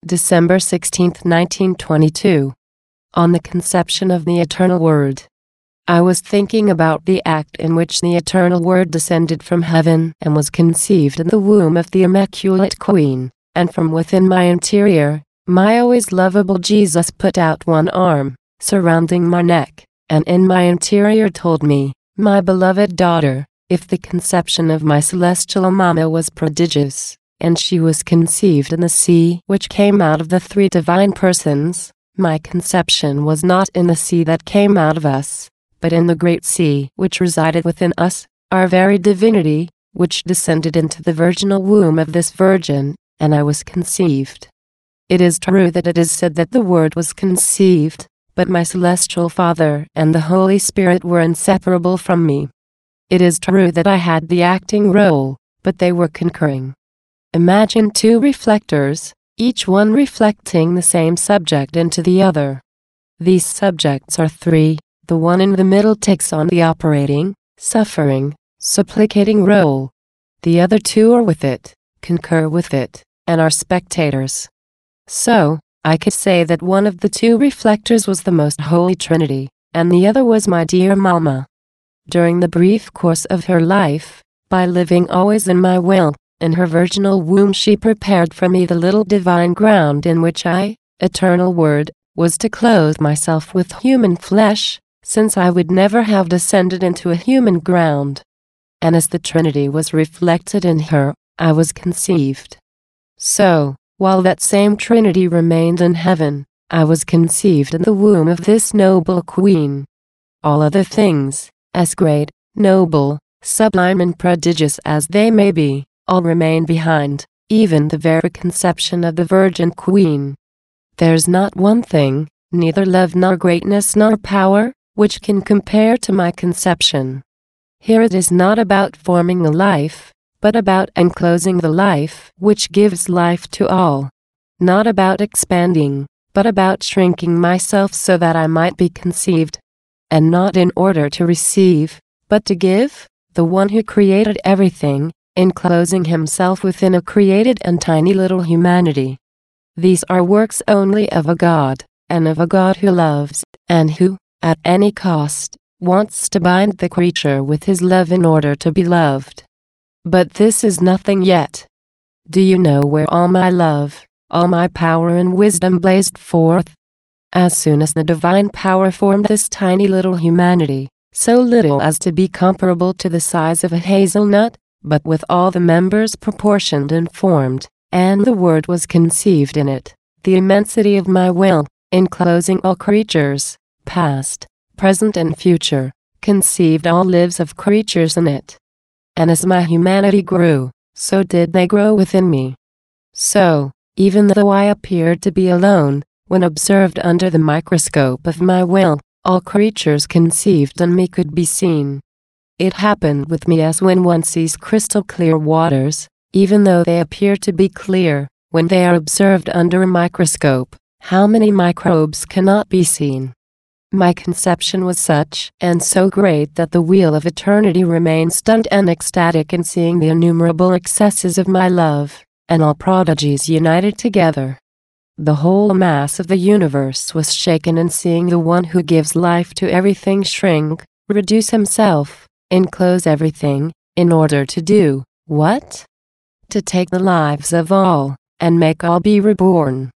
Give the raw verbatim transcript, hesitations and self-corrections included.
December sixteenth, nineteen twenty-two. On the conception of the Eternal Word. I was thinking about the act in which the Eternal Word descended from heaven and was conceived in the womb of the Immaculate Queen, and from within my interior, my always lovable Jesus put out one arm, surrounding my neck, and in my interior told me, my beloved daughter, if the conception of my celestial Mama was prodigious, and she was conceived in the sea which came out of the three divine persons, my conception was not in the sea that came out of us, but in the great sea which resided within us, our very divinity, which descended into the virginal womb of this virgin, and I was conceived. It is true that it is said that the Word was conceived, but my celestial Father and the Holy Spirit were inseparable from me. It is true that I had the acting role, but they were concurring. Imagine two reflectors, each one reflecting the same subject into the other. These subjects are three. The one in the middle takes on the operating, suffering, supplicating role. The other two are with it, concur with it, and are spectators. So, I could say that one of the two reflectors was the Most Holy Trinity, and the other was my dear Mama. During the brief course of her life, by living always in my will, in her virginal womb she prepared for me the little divine ground in which I, Eternal Word, was to clothe myself with human flesh, since I would never have descended into a human ground. And as the Trinity was reflected in her, I was conceived. So, while that same Trinity remained in heaven, I was conceived in the womb of this noble Queen. All other things, as great, noble, sublime and prodigious as they may be, all remain behind, even the very conception of the Virgin Queen. There's not one thing, neither love nor greatness nor power, which can compare to my conception. Here it is not about forming a life, but about enclosing the life which gives life to all. Not about expanding, but about shrinking myself so that I might be conceived. And not in order to receive, but to give, the one who created everything, enclosing himself within a created and tiny little humanity. These are works only of a God, and of a God who loves, and who, at any cost, wants to bind the creature with his love in order to be loved. But this is nothing yet. Do you know where all my love, all my power and wisdom blazed forth? As soon as the divine power formed this tiny little humanity, so little as to be comparable to the size of a hazelnut, but with all the members proportioned and formed, and the Word was conceived in it, the immensity of my will, enclosing all creatures, past, present and future, conceived all lives of creatures in it. And as my humanity grew, so did they grow within me. So, even though I appeared to be alone, when observed under the microscope of my will, all creatures conceived in me could be seen. It happened with me as when one sees crystal clear waters, even though they appear to be clear, when they are observed under a microscope, how many microbes cannot be seen. My conception was such and so great that the wheel of eternity remained stunned and ecstatic in seeing the innumerable excesses of my love, and all prodigies united together. The whole mass of the universe was shaken in seeing the one who gives life to everything shrink, reduce himself, enclose everything, in order to do, what? To take the lives of all, and make all be reborn.